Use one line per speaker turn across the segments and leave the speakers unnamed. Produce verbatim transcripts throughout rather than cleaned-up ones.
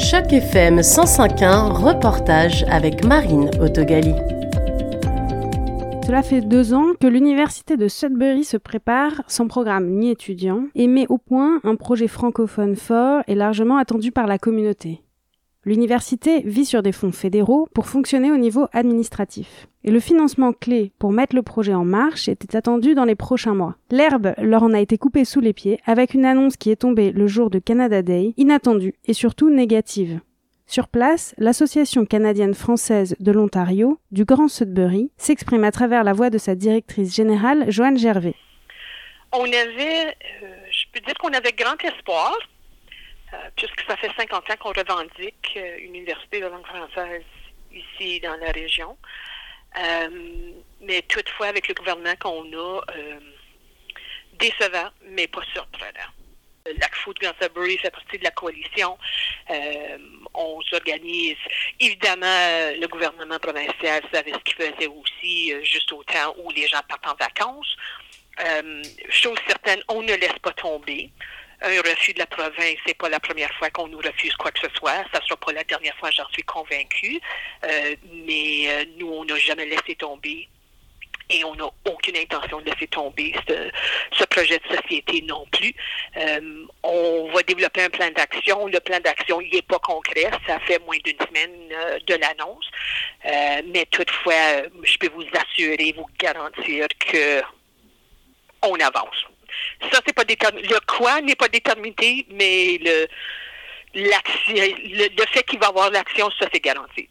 Choc F M cent cinq point un, reportage avec Marine Autogali.
Cela fait deux ans que l'université de Sudbury se prépare sans programme ni étudiant et met au point un projet francophone fort et largement attendu par la communauté. L'université vit sur des fonds fédéraux pour fonctionner au niveau administratif. Et le financement clé pour mettre le projet en marche était attendu dans les prochains mois. L'herbe leur en a été coupée sous les pieds avec une annonce qui est tombée le jour de Canada Day, inattendue et surtout négative. Sur place, l'Association canadienne-française de l'Ontario, du Grand Sudbury, s'exprime à travers la voix de sa directrice générale, Joanne Gervais.
On avait, euh, je peux dire qu'on avait grand espoir, euh, puisque ça fait cinquante ans qu'on revendique euh, une université de langue française ici dans la région. Euh, mais toutefois, avec le gouvernement qu'on a, euh, décevant, mais pas surprenant. L'A C F O de Grand Sudbury fait partie de la coalition. Euh, on s'organise. Évidemment, le gouvernement provincial savait ce qu'il faisait aussi, euh, juste au temps où les gens partent en vacances. Euh, chose certaine, on ne laisse pas tomber. Un refus de la province, c'est pas la première fois qu'on nous refuse quoi que ce soit. Ça sera pas la dernière fois, j'en suis convaincue. Euh, mais euh, nous, on n'a jamais laissé tomber. Et on n'a aucune intention de laisser tomber ce, ce projet de société non plus. Euh, on va développer un plan d'action. Le plan d'action, il n'est pas concret. Ça fait moins d'une semaine euh, de l'annonce. Euh, mais toutefois, je peux vous assurer, vous garantir que on avance. Ça, c'est pas déterminé. Le quoi n'est pas déterminé, mais le, l'action, le, le fait qu'il va y avoir l'action, ça, c'est garanti.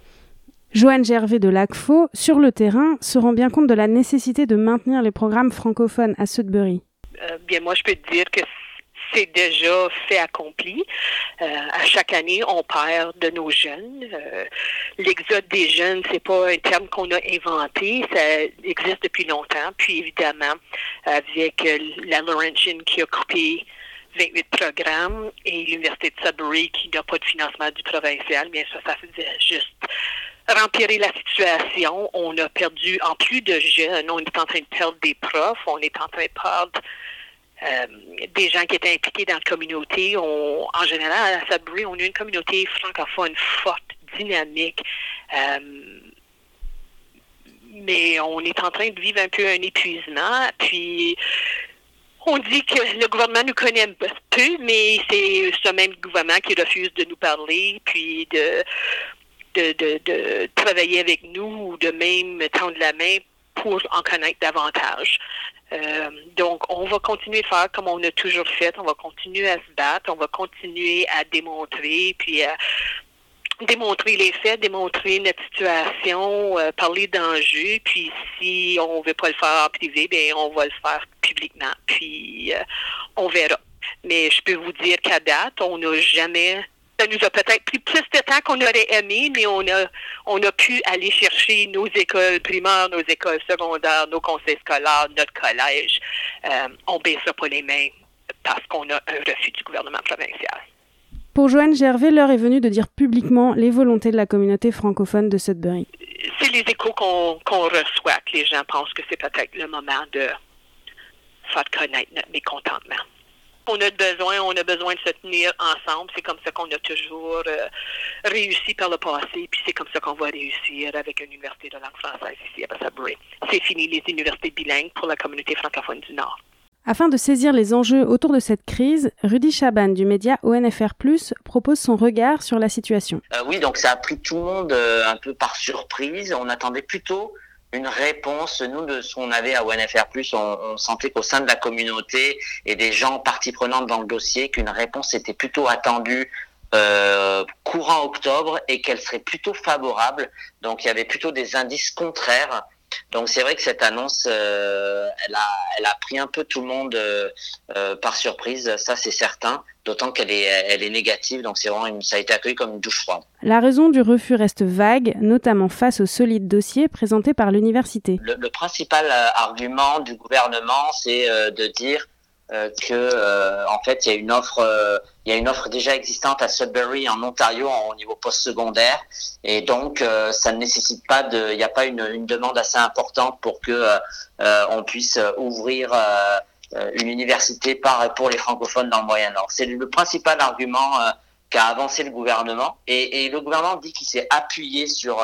Joanne Gervais de l'A C F O, sur le terrain, se rend bien compte de la nécessité de maintenir les programmes francophones à Sudbury.
Euh, bien, moi, je peux te dire que c'est déjà fait accompli. Euh, à chaque année, on perd de nos jeunes. Euh, l'exode des jeunes, c'est pas un terme qu'on a inventé. Ça existe depuis longtemps. Puis, évidemment, avec la Laurentian qui a coupé vingt-huit programmes et l'Université de Sudbury qui n'a pas de financement du provincial, bien ça, ça faisait juste rempirer la situation. On a perdu, en plus de jeunes, on est en train de perdre des profs, on est en train de perdre euh, des gens qui étaient impliqués dans la communauté. On, en général, à Sudbury, on a une communauté francophone forte, dynamique, euh, mais on est en train de vivre un peu un épuisement, puis on dit que le gouvernement nous connaît un peu, mais c'est ce même gouvernement qui refuse de nous parler, puis de De, de, de travailler avec nous ou de même tendre la main pour en connaître davantage. Euh, donc, on va continuer de faire comme on a toujours fait. On va continuer à se battre. On va continuer à démontrer, puis à démontrer les faits, démontrer notre situation, euh, parler d'enjeux. Puis, si on ne veut pas le faire en privé, bien, on va le faire publiquement. Puis, euh, on verra. Mais je peux vous dire qu'à date, on n'a jamais... Ça nous a peut-être pris plus de temps qu'on aurait aimé, mais on a on a pu aller chercher nos écoles primaires, nos écoles secondaires, nos conseils scolaires, notre collège. Euh, on ne baissera pas les mains parce qu'on a un refus du gouvernement provincial.
Pour Joanne Gervais, l'heure est venue de dire publiquement les volontés de la communauté francophone de Sudbury.
C'est les échos qu'on, qu'on reçoit que les gens pensent que c'est peut-être le moment de faire connaître notre mécontentement. On a besoin, on a besoin de se tenir ensemble. C'est comme ça qu'on a toujours euh, réussi par le passé, puis c'est comme ça qu'on va réussir avec une université de langue française ici à Sudbury. C'est fini les universités bilingues pour la communauté francophone du Nord.
Afin de saisir les enjeux autour de cette crise, Rudy Chaban du média O N F R plus, propose son regard sur la situation.
Euh, oui, donc ça a pris tout le monde euh, un peu par surprise. On attendait plutôt une réponse. Nous, de ce qu'on avait à O N F R plus, on, on sentait qu'au sein de la communauté et des gens partie prenante dans le dossier, qu'une réponse était plutôt attendue euh, courant octobre et qu'elle serait plutôt favorable. Donc, il y avait plutôt des indices contraires. Donc, c'est vrai que cette annonce, euh, elle a, elle a pris un peu tout le monde euh, euh, par surprise, ça c'est certain, d'autant qu'elle est, elle est négative, donc c'est vraiment une, ça a été accueilli comme une douche froide.
La raison du refus reste vague, notamment face au solide dossier présenté par l'université.
Le, le principal euh, argument du gouvernement, c'est euh, de dire euh, que euh, en fait il y a une offre euh, il y a une offre déjà existante à Sudbury en Ontario en, au niveau postsecondaire et donc euh, ça ne nécessite pas de il n'y a pas une, une demande assez importante pour que euh, on puisse ouvrir euh, une université par pour les francophones dans le Moyen-Nord. C'est le principal argument euh, qu'a avancé le gouvernement. Et, et le gouvernement dit qu'il s'est appuyé sur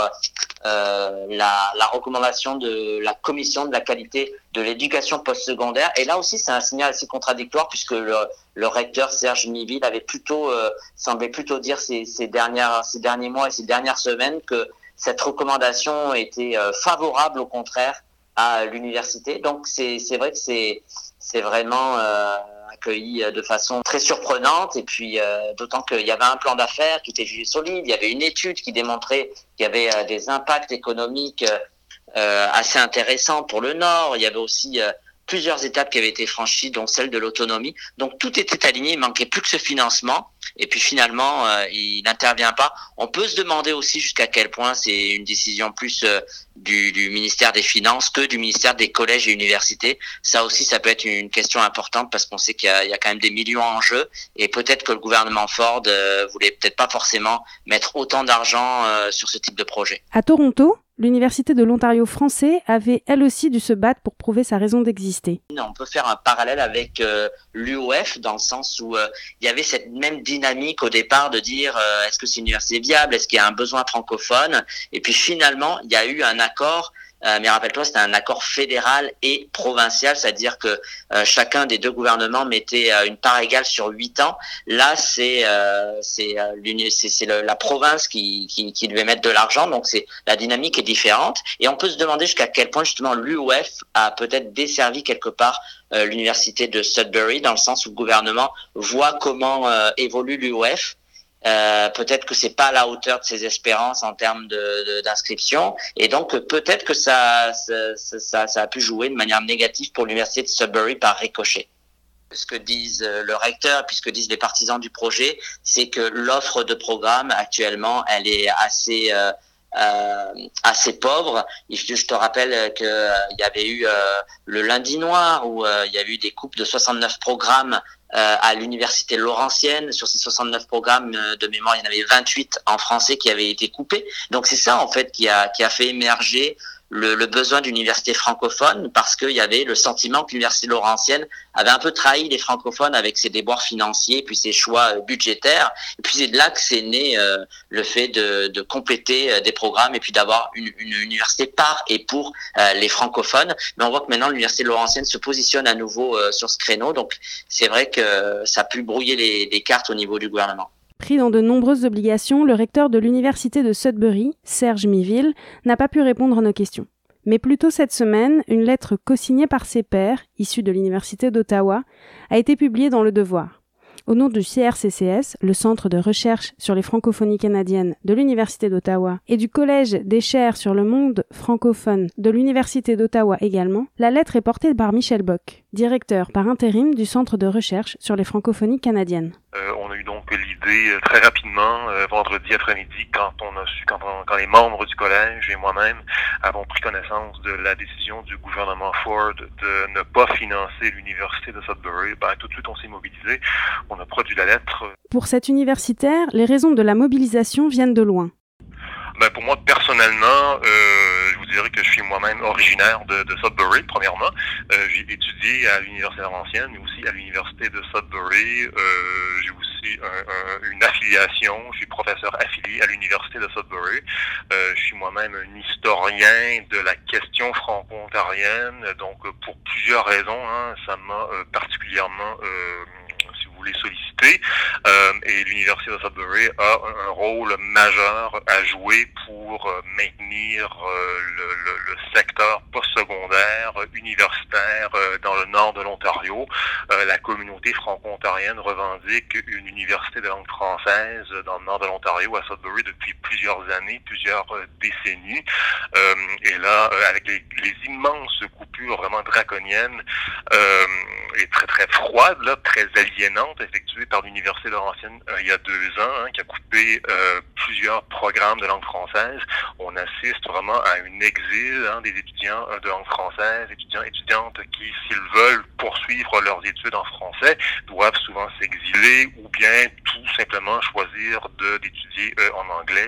euh, la, la recommandation de la commission de la qualité de l'éducation postsecondaire. Et là aussi, c'est un signal assez contradictoire puisque le, le recteur Serge Miville avait plutôt euh, semblait plutôt dire ces, ces dernières ces derniers mois et ces dernières semaines que cette recommandation était euh, favorable au contraire à l'université. Donc c'est c'est vrai que c'est c'est vraiment euh, accueilli de façon très surprenante, et puis euh, d'autant qu'il y avait un plan d'affaires qui était jugé solide, il y avait une étude qui démontrait qu'il y avait euh, des impacts économiques euh, assez intéressants pour le Nord, il y avait aussi euh, plusieurs étapes qui avaient été franchies, dont celle de l'autonomie. Donc tout était aligné, il manquait plus que ce financement, et puis finalement euh, il n'intervient pas. On peut se demander aussi jusqu'à quel point c'est une décision plus euh, du, du ministère des Finances que du ministère des collèges et universités. Ça aussi, ça peut être une question importante parce qu'on sait qu'il y a, il y a quand même des millions en jeu, et peut-être que le gouvernement Ford euh, voulait peut-être pas forcément mettre autant d'argent euh, sur ce type de projet.
À Toronto, l'Université de l'Ontario français avait elle aussi dû se battre pour prouver sa raison d'exister.
On peut faire un parallèle avec euh, l'U O F dans le sens où euh, il y avait cette même dynamique au départ de dire euh, est-ce que c'est une université viable, est-ce qu'il y a un besoin francophone, et puis finalement il y a eu un accord. Euh, mais rappelle-toi, c'était un accord fédéral et provincial, c'est-à-dire que euh, chacun des deux gouvernements mettait euh, une part égale sur huit ans. Là, c'est euh, c'est, euh, c'est, c'est le, la province qui, qui, qui devait mettre de l'argent, donc c'est la dynamique est différente. Et on peut se demander jusqu'à quel point justement l'U O F a peut-être desservi quelque part euh, l'université de Sudbury, dans le sens où le gouvernement voit comment euh, évolue l'U O F. Euh, peut-être que c'est pas à la hauteur de ses espérances en termes de, de d'inscription, et donc peut-être que ça ça, ça ça a pu jouer de manière négative pour l'université de Sudbury par ricochet. Ce que disent le recteur et puis ce que disent les partisans du projet, c'est que l'offre de programme actuellement, elle est assez euh, euh, assez pauvre. Je te rappelle que euh, il y avait eu euh, le lundi noir où euh, il y a eu des coupes de soixante-neuf programmes Euh, à l'université Laurentienne. Sur ces soixante-neuf programmes euh, de mémoire, il y en avait vingt-huit en français qui avaient été coupés. Donc c'est ça en fait qui a qui a fait émerger le, le besoin d'universités francophones, parce qu'il y avait le sentiment que l'université Laurentienne avait un peu trahi les francophones avec ses déboires financiers puis ses choix euh, budgétaires. Et puis c'est de là que c'est né euh, le fait de, de compléter euh, des programmes et puis d'avoir une, une université par et pour euh, les francophones. Mais on voit que maintenant l'université Laurentienne se positionne à nouveau euh, sur ce créneau. Donc c'est vrai que ça a pu brouiller les, les cartes au niveau du gouvernement.
Pris dans de nombreuses obligations, le recteur de l'université de Sudbury, Serge Miville, n'a pas pu répondre à nos questions. Mais plus tôt cette semaine, une lettre co-signée par ses pairs, issue de l'université d'Ottawa, a été publiée dans Le Devoir. Au nom du C R C C S, le Centre de recherche sur les francophonies canadiennes de l'Université d'Ottawa, et du Collège des chaires sur le monde francophone de l'Université d'Ottawa également, la lettre est portée par Michel Bock, directeur par intérim du Centre de recherche sur les francophonies canadiennes.
Euh, on a eu donc l'idée euh, très rapidement, euh, vendredi après-midi, quand on a su, quand, on, quand les membres du collège et moi-même avons pris connaissance de la décision du gouvernement Ford de ne pas financer l'université de Sudbury, ben, tout de suite on s'est mobilisé, on a produit la lettre.
Pour cet universitaire, les raisons de la mobilisation viennent de loin.
Ben pour moi, personnellement, euh, je vous dirais que je suis moi-même originaire de, de Sudbury, premièrement. Euh, j'ai étudié à l'Université Laurentienne, mais aussi à l'Université de Sudbury. Euh, j'ai aussi un, un, une affiliation, je suis professeur affilié à l'Université de Sudbury. Euh, je suis moi-même un historien de la question franco-ontarienne, donc pour plusieurs raisons, hein, ça m'a euh, particulièrement... Euh, les solliciter, euh, et l'Université de Sudbury a un, un rôle majeur à jouer pour euh, maintenir euh, le, le, le secteur postsecondaire universitaire euh, dans le nord de l'Ontario. Euh, la communauté franco-ontarienne revendique une université de langue française dans le nord de l'Ontario à Sudbury depuis plusieurs années, plusieurs euh, décennies. Euh, et là, euh, avec les, les immenses coupures vraiment draconiennes euh, et très très froides, là, très aliénantes, effectuée par l'Université Laurentienne euh, il y a deux ans, hein, qui a coupé euh, plusieurs programmes de langue française. On assiste vraiment à un exil hein, des étudiants de langue française, étudiants étudiantes qui, s'ils veulent poursuivre leurs études en français, doivent souvent s'exiler ou bien tout simplement choisir de d'étudier euh, en anglais. C'est une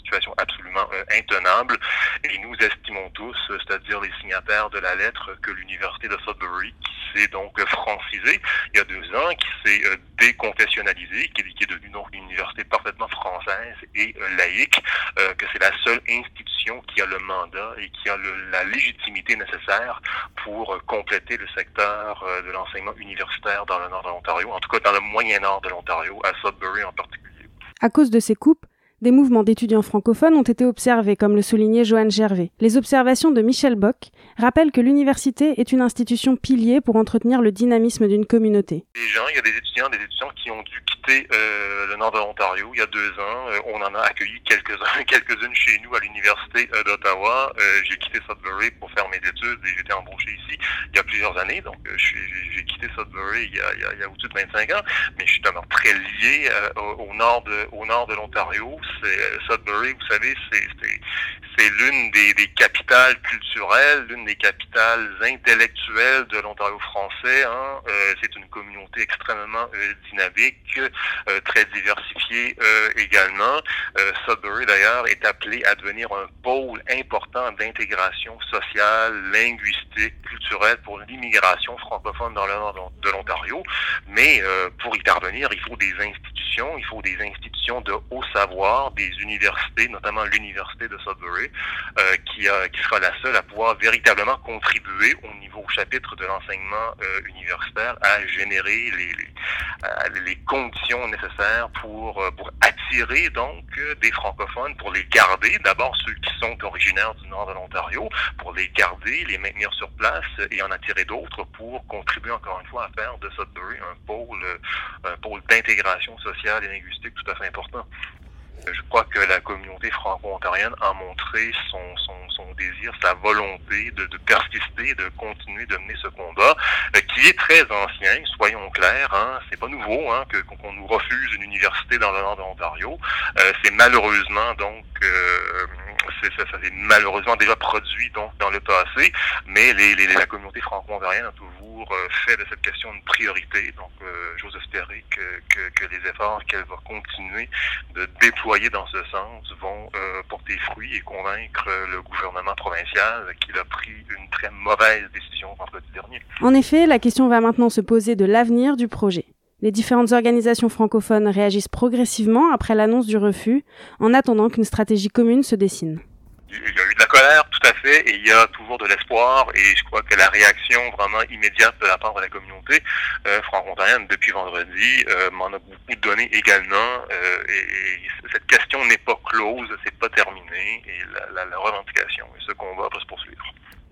situation absolument euh, intenable. Et nous estimons tous, c'est-à-dire les signataires de la lettre, que l'université de Sudbury, qui s'est donc francisée il y a deux ans, qui s'est euh, déconfessionnalisée, qui, qui est devenue donc une université parfaitement française et euh, laïque, euh, que c'est la seule institution qui a le mandat et qui a le, la légitimité nécessaire pour euh, compléter le secteur euh, de l'enseignement universitaire dans le nord de l'Ontario, en tout cas dans le moyen nord de l'Ontario, à Sudbury en particulier.
À cause de ces coupes, des mouvements d'étudiants francophones ont été observés, comme le soulignait Joanne Gervais. Les observations de Michel Bock rappellent que l'université est une institution pilier pour entretenir le dynamisme d'une communauté.
Les gens, il y a des étudiants, des étudiants qui ont dû quitter euh, le nord de l'Ontario il y a deux ans. Euh, on en a accueilli quelques-uns, quelques-unes chez nous à l'université euh, d'Ottawa. Euh, j'ai quitté Sudbury pour faire mes études et j'étais embauché ici il y a plusieurs années. Donc, euh, j'ai, j'ai quitté Sudbury il y, a, il, y a, il y a au-dessus de vingt-cinq ans, mais je suis vraiment très lié euh, au, au nord de, au nord de l'Ontario. C'est euh, Sudbury, vous savez, c'est, c'est, c'est l'une des, des capitales culturelles, l'une des capitales intellectuelles de l'Ontario français. Hein. Euh, c'est une communauté extrêmement euh, dynamique, euh, très diversifiée euh, également. Euh, Sudbury, d'ailleurs, est appelé à devenir un pôle important d'intégration sociale, linguistique, culturelle pour l'immigration francophone dans le nord de l'Ontario. Mais euh, pour y parvenir, il faut des institutions, il faut des institutions de haut savoir, des universités, notamment l'université de Sudbury, euh, qui, a, qui sera la seule à pouvoir véritablement contribuer au niveau au chapitre de l'enseignement euh, universitaire à générer les, les, euh, les conditions nécessaires pour, euh, pour attirer donc euh, des francophones, pour les garder, d'abord ceux qui sont originaires du nord de l'Ontario, pour les garder, les maintenir sur place et en attirer d'autres pour contribuer encore une fois à faire de Sudbury un pôle, un pôle d'intégration sociale et linguistique tout à fait important. Je crois que la communauté franco-ontarienne a montré son, son, son désir, sa volonté de, de persister, de continuer de mener ce combat, euh, qui est très ancien, soyons clairs, hein, c'est pas nouveau hein, que, qu'on nous refuse une université dans le nord de l'Ontario. Euh, c'est malheureusement donc euh, c'est, ça, ça s'est malheureusement déjà produit donc dans le passé, mais les, les, la communauté franco-ontarienne a toujours euh, fait de cette question une priorité. Donc euh, j'ose espérer que, que, que les efforts qu'elle va continuer de déployer dans ce sens vont euh, porter fruit et convaincre le gouvernement provincial qu'il a pris une très mauvaise décision vendredi dernier.
En effet, la question va maintenant se poser de l'avenir du projet. Les différentes organisations francophones réagissent progressivement après l'annonce du refus, en attendant qu'une stratégie commune se dessine.
Il y a eu de la colère, tout à fait, et il y a toujours de l'espoir, et je crois que la réaction vraiment immédiate de la part de la communauté euh, franco-ontarienne depuis vendredi euh, m'en a beaucoup donné également, euh, et, et cette question n'est pas close, c'est pas terminé, et la, la, la revendication et ce combat va se poursuivre.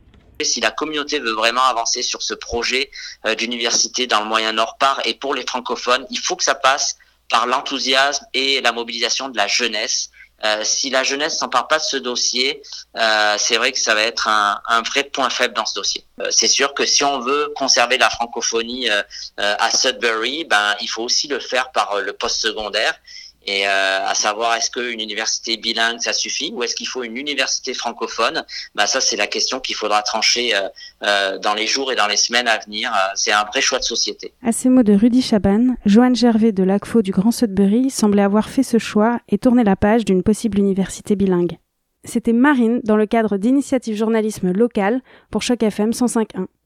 Si la communauté veut vraiment avancer sur ce projet euh, d'université dans le Moyen-Nord par et pour les francophones, il faut que ça passe par l'enthousiasme et la mobilisation de la jeunesse. Euh, si la jeunesse s'empare pas de ce dossier, euh, c'est vrai que ça va être un, un vrai point faible dans ce dossier. Euh, c'est sûr que si on veut conserver la francophonie euh, euh, à Sudbury, ben il faut aussi le faire par euh, le postsecondaire. Et euh, à savoir, est-ce qu'une université bilingue, ça suffit, ou est-ce qu'il faut une université francophone? Ben ça, c'est la question qu'il faudra trancher euh, euh, dans les jours et dans les semaines à venir. Euh, c'est un vrai choix de société.
À ces mots de Rudy Chaban, Joanne Gervais de l'A C F O du Grand Sudbury semblait avoir fait ce choix et tourné la page d'une possible université bilingue. C'était Marine dans le cadre d'Initiative Journalisme Local pour Choc F M cent cinq point un.